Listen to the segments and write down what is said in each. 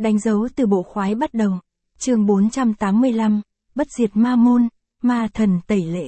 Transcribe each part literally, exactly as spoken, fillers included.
Đánh dấu từ bộ khoái bắt đầu. Chương bốn trăm tám mươi lăm, Bất diệt ma môn, ma thần tẩy lễ.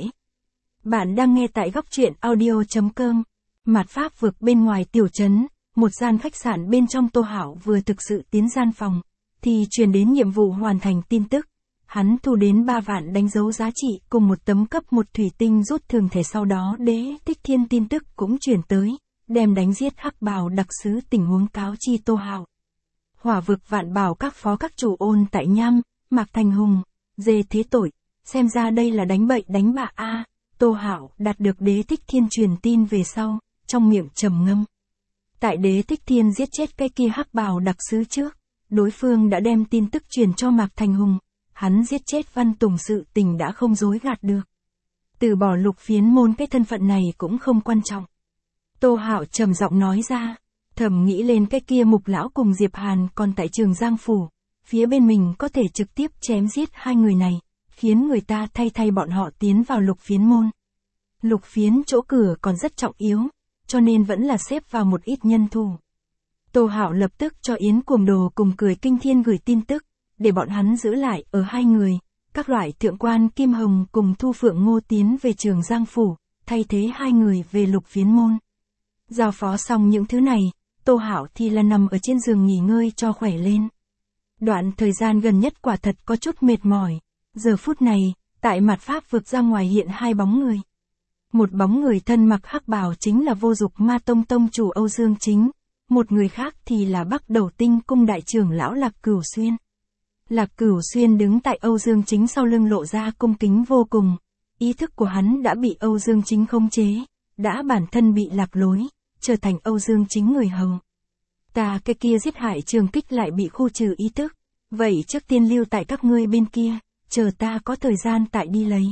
Bạn đang nghe tại góc truyện audio chấm com. Mạt Pháp vực bên ngoài tiểu trấn, một gian khách sạn bên trong Tô Hạo vừa thực sự tiến gian phòng, thì truyền đến nhiệm vụ hoàn thành tin tức. Hắn thu đến ba vạn đánh dấu giá trị cùng một tấm cấp một thủy tinh rút thường thể, sau đó Đế Thích Thiên tin tức cũng chuyển tới, đem đánh giết hắc bào đặc sứ tình huống cáo chi Tô Hạo. Hỏa vực vạn bảo các phó các chủ ôn tại nham, Mạc Thành Hùng, dê thế tội, xem ra đây là đánh bậy đánh bạ a. Tô Hạo đạt được Đế Thích Thiên truyền tin về sau, trong miệng trầm ngâm. Tại Đế Thích Thiên giết chết cái kia hắc bào đặc sứ trước, đối phương đã đem tin tức truyền cho Mạc Thành Hùng, hắn giết chết Văn Tùng sự tình đã không dối gạt được. Từ bỏ Lục Phiến môn cái thân phận này cũng không quan trọng. Tô Hạo trầm giọng nói ra, thầm nghĩ lên cái kia Mục lão cùng Diệp Hàn còn tại Trường Giang phủ, phía bên mình có thể trực tiếp chém giết hai người này, khiến người ta thay thay bọn họ tiến vào Lục Phiến môn. Lục Phiến chỗ cửa còn rất trọng yếu, cho nên vẫn là xếp vào một ít nhân thủ. Tô Hạo lập tức cho Yến Cuồng Đồ cùng Cười Kinh Thiên gửi tin tức, để bọn hắn giữ lại ở hai người, các loại thượng quan Kim Hồng cùng Thu Phượng Ngô tiến về Trường Giang phủ, thay thế hai người về Lục Phiến môn. Giao phó xong những thứ này, Tô Hạo thì là nằm ở trên giường nghỉ ngơi cho khỏe lên. Đoạn thời gian gần nhất quả thật có chút mệt mỏi. Giờ phút này, tại Mạt Pháp vực ra ngoài hiện hai bóng người. Một bóng người thân mặc hắc bào chính là Vô Dục Ma Tông tông chủ Âu Dương Chính, một người khác thì là Bắc Đầu Tinh cung đại trưởng lão Lạc Cửu Xuyên. Lạc Cửu Xuyên đứng tại Âu Dương Chính sau lưng lộ ra cung kính vô cùng. Ý thức của hắn đã bị Âu Dương Chính khống chế, đã bản thân bị lạc lối, trở thành Âu Dương Chính người hầu. Ta cái kia giết hại Trường Kích lại bị khu trừ ý thức, vậy trước tiên lưu tại các ngươi bên kia, chờ ta có thời gian tại đi lấy.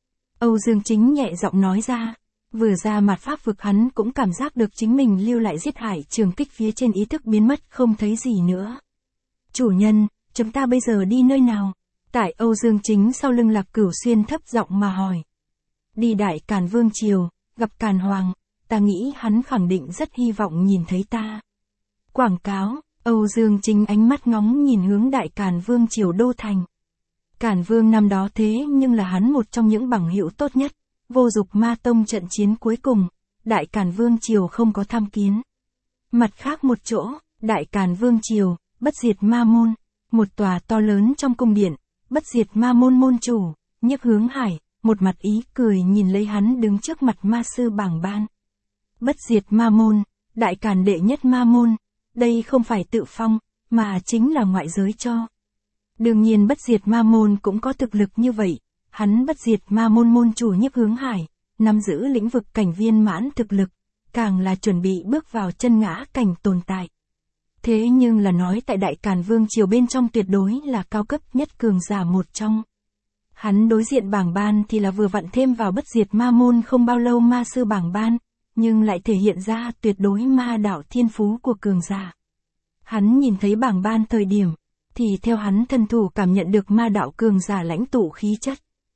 Âu Dương Chính nhẹ giọng nói ra, vừa ra Mạt Pháp vực hắn cũng cảm giác được chính mình lưu lại giết hại Trường Kích phía trên ý thức biến mất không thấy gì nữa. Chủ nhân, chúng ta bây giờ đi nơi nào? Tại Âu Dương Chính sau lưng Lạc Cửu Xuyên thấp giọng mà hỏi. Đi Đại Càn Vương Triều, gặp Càn Hoàng, ta nghĩ hắn khẳng định rất hy vọng nhìn thấy ta. Quảng cáo, Âu Dương Chính ánh mắt ngóng nhìn hướng Đại Càn Vương Triều đô thành. Càn Vương năm đó thế nhưng là hắn một trong những bằng hữu tốt nhất, Vô Dục Ma Tông trận chiến cuối cùng, Đại Càn Vương Triều không có tham kiến. Mặt khác một chỗ, Đại Càn Vương Triều, Bất diệt ma môn, một tòa to lớn trong cung điện, Bất diệt ma môn môn chủ, Nhiếp Hướng Hải, một mặt ý cười nhìn lấy hắn đứng trước mặt ma sư Bảng Ban. Bất diệt ma môn, Đại Càn đệ nhất ma môn, đây không phải tự phong, mà chính là ngoại giới cho. Đương nhiên Bất diệt ma môn cũng có thực lực như vậy, hắn Bất diệt ma môn môn chủ Nhiếp Hướng Hải, nắm giữ lĩnh vực cảnh viên mãn thực lực, càng là chuẩn bị bước vào chân ngã cảnh tồn tại. Thế nhưng là nói tại Đại Càn Vương Triều bên trong tuyệt đối là cao cấp nhất cường giả một trong. Hắn đối diện Bảng Ban thì là vừa vặn thêm vào Bất diệt ma môn không bao lâu ma sư Bảng Ban, nhưng lại thể hiện ra tuyệt đối ma đạo thiên phú của cường giả. Hắn nhìn thấy Bảng Ban thời điểm, thì theo hắn thân thủ cảm nhận được ma đạo cường giả lãnh tụ khí chất.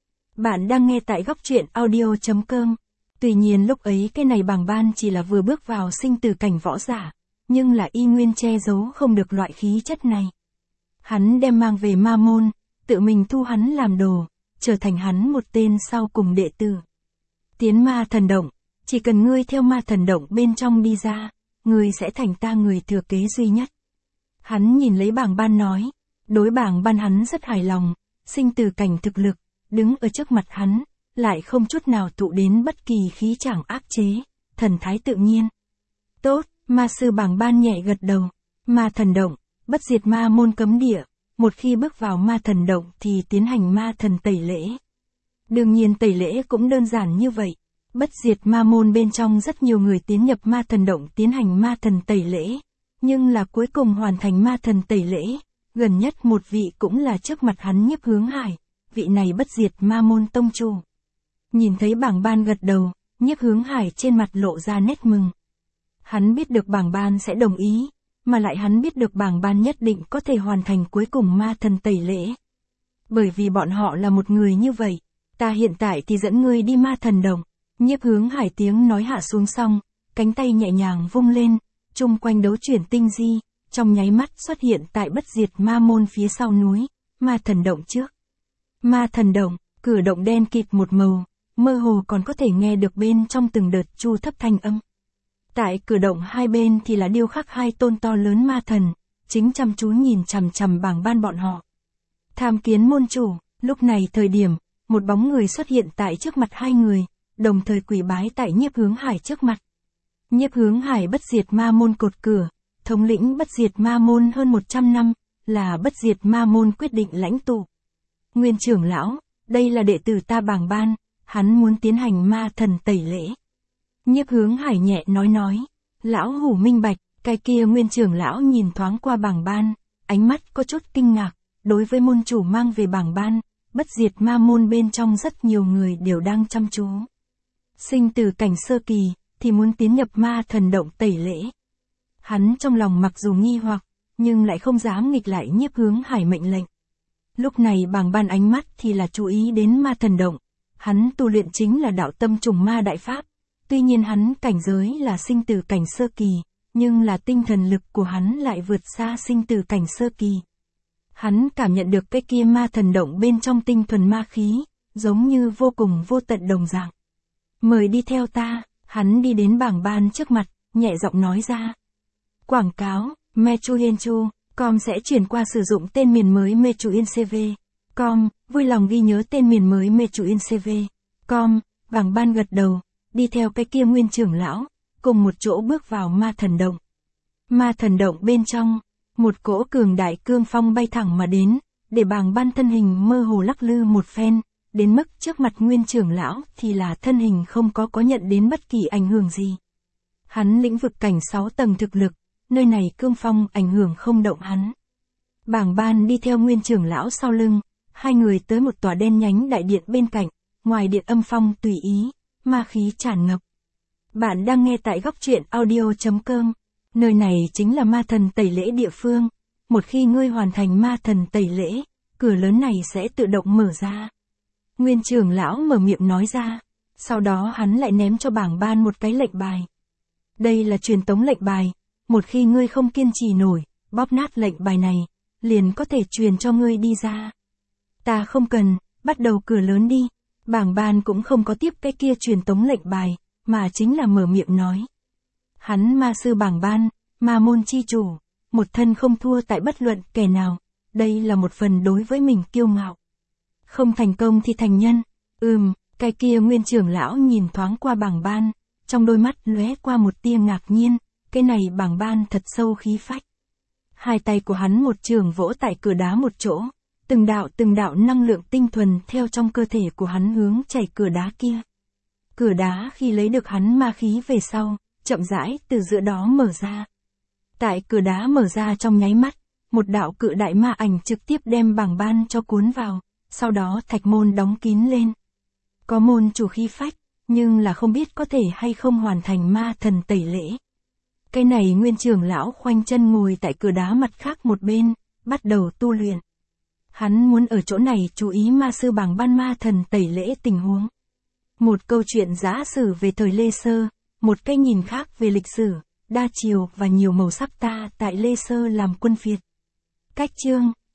Bạn đang nghe tại góc truyện audio chấm com. Tuy nhiên lúc ấy cái này Bảng Ban chỉ là vừa bước vào sinh tử cảnh võ giả, nhưng là y nguyên che giấu không được loại khí chất này. Hắn đem mang về ma môn, tự mình thu hắn làm đồ, trở thành hắn một tên sau cùng đệ tử. Tiến ma thần động, chỉ cần ngươi theo ma thần động bên trong đi ra, ngươi sẽ thành ta người thừa kế duy nhất. Hắn nhìn lấy Bảng Ban nói, đối Bảng Ban hắn rất hài lòng, sinh tử cảnh thực lực, đứng ở trước mặt hắn, lại không chút nào tụ đến bất kỳ khí chàng áp chế, thần thái tự nhiên. Tốt, ma sư Bảng Ban nhẹ gật đầu, ma thần động, bất diệt ma môn cấm địa, một khi bước vào ma thần động thì tiến hành ma thần tẩy lễ. Đương nhiên tẩy lễ cũng đơn giản như vậy. Bất diệt ma môn bên trong rất nhiều người tiến nhập ma thần động tiến hành ma thần tẩy lễ, nhưng là cuối cùng hoàn thành ma thần tẩy lễ, gần nhất một vị cũng là trước mặt hắn Nhiếp Hướng Hải, vị này bất diệt ma môn tông chủ. Nhìn thấy Bảng Ban gật đầu, Nhiếp Hướng Hải trên mặt lộ ra nét mừng. Hắn biết được Bảng Ban sẽ đồng ý, mà lại hắn biết được Bảng Ban nhất định có thể hoàn thành cuối cùng ma thần tẩy lễ. Bởi vì bọn họ là một người như vậy, ta hiện tại thì dẫn ngươi đi ma thần động. Nhiếp Hướng Hải tiếng nói hạ xuống xong, cánh tay nhẹ nhàng vung lên, chung quanh đấu chuyển tinh di, trong nháy mắt xuất hiện tại bất diệt ma môn phía sau núi, ma thần động trước. Ma thần động, cửa động đen kịt một màu, mơ hồ còn có thể nghe được bên trong từng đợt chu thấp thanh âm. Tại cửa động hai bên thì là điêu khắc hai tôn to lớn ma thần, chính chăm chú nhìn chằm chằm bảng ban bọn họ. Tham kiến môn chủ, lúc này thời điểm, một bóng người xuất hiện tại trước mặt hai người, đồng thời quỳ bái tại Nhiếp Hướng Hải trước mặt. Nhiếp Hướng Hải bất diệt ma môn cột cửa, thống lĩnh bất diệt ma môn hơn một trăm năm, là bất diệt ma môn quyết định lãnh tụ. Nguyên trưởng lão, đây là đệ tử ta Bàng Ban, hắn muốn tiến hành ma thần tẩy lễ. Nhiếp Hướng Hải nhẹ nói nói, lão hủ minh bạch, cái kia nguyên trưởng lão nhìn thoáng qua Bàng Ban, ánh mắt có chút kinh ngạc, đối với môn chủ mang về Bàng Ban, bất diệt ma môn bên trong rất nhiều người đều đang chăm chú. Sinh từ cảnh sơ kỳ, thì muốn tiến nhập ma thần động tẩy lễ. Hắn trong lòng mặc dù nghi hoặc, nhưng lại không dám nghịch lại Nhiếp Hướng Hải mệnh lệnh. Lúc này Bàng Ban ánh mắt thì là chú ý đến ma thần động, hắn tu luyện chính là đạo tâm trùng ma đại pháp, tuy nhiên hắn cảnh giới là sinh từ cảnh sơ kỳ, nhưng là tinh thần lực của hắn lại vượt xa sinh từ cảnh sơ kỳ. Hắn cảm nhận được cái kia ma thần động bên trong tinh thuần ma khí, giống như vô cùng vô tận đồng dạng. Mời đi theo ta, hắn đi đến Bàng Ban trước mặt, nhẹ giọng nói ra. Quảng cáo, Mechuyenchu, com sẽ chuyển qua sử dụng tên miền mới Mechuyencv. Com, vui lòng ghi nhớ tên miền mới Mechuyencv. Com, Bàng Ban gật đầu, đi theo cái kia nguyên trưởng lão, cùng một chỗ bước vào ma thần động. Ma thần động bên trong, một cỗ cường đại cương phong bay thẳng mà đến, để Bàng Ban thân hình mơ hồ lắc lư một phen, đến mức trước mặt nguyên trưởng lão thì là thân hình không có có nhận đến bất kỳ ảnh hưởng gì. Hắn lĩnh vực cảnh sáu tầng thực lực, nơi này cương phong ảnh hưởng không động hắn. Bàng Ban đi theo nguyên trưởng lão sau lưng, hai người tới một tòa đen nhánh đại điện bên cạnh, ngoài điện âm phong tùy ý, ma khí tràn ngập. Bạn đang nghe tại góc truyện audio chấm com, nơi này chính là ma thần tẩy lễ địa phương, một khi ngươi hoàn thành ma thần tẩy lễ, cửa lớn này sẽ tự động mở ra. Nguyên trưởng lão mở miệng nói ra, sau đó hắn lại ném cho Bàng Ban một cái lệnh bài. Đây là truyền tống lệnh bài, một khi ngươi không kiên trì nổi, bóp nát lệnh bài này, liền có thể truyền cho ngươi đi ra. Ta không cần, bắt đầu cửa lớn đi. Bàng Ban cũng không có tiếp cái kia truyền tống lệnh bài, mà chính là mở miệng nói. Hắn ma sư Bàng Ban, ma môn chi chủ, một thân không thua tại bất luận kẻ nào, đây là một phần đối với mình kiêu ngạo. Không thành công thì thành nhân, ừm, cái kia nguyên trưởng lão nhìn thoáng qua Bàng Ban, trong đôi mắt lóe qua một tia ngạc nhiên, cái này Bàng Ban thật sâu khí phách. Hai tay của hắn một trường vỗ tại cửa đá một chỗ, từng đạo từng đạo năng lượng tinh thuần theo trong cơ thể của hắn hướng chảy cửa đá kia. Cửa đá khi lấy được hắn ma khí về sau, chậm rãi từ giữa đó mở ra. Tại cửa đá mở ra trong nháy mắt, một đạo cự đại ma ảnh trực tiếp đem Bàng Ban cho cuốn vào, sau đó thạch môn đóng kín lên. Có môn chủ khí phách, nhưng là không biết có thể hay không hoàn thành ma thần tẩy lễ. Cái này nguyên trưởng lão khoanh chân ngồi tại cửa đá mặt khác một bên, bắt đầu tu luyện. Hắn muốn ở chỗ này chú ý ma sư Bàng Ban ma thần tẩy lễ tình huống. Một câu chuyện giả sử về thời Lê Sơ, một cái nhìn khác về lịch sử, đa chiều và nhiều màu sắc ta tại Lê Sơ làm quân phiệt. Cách chương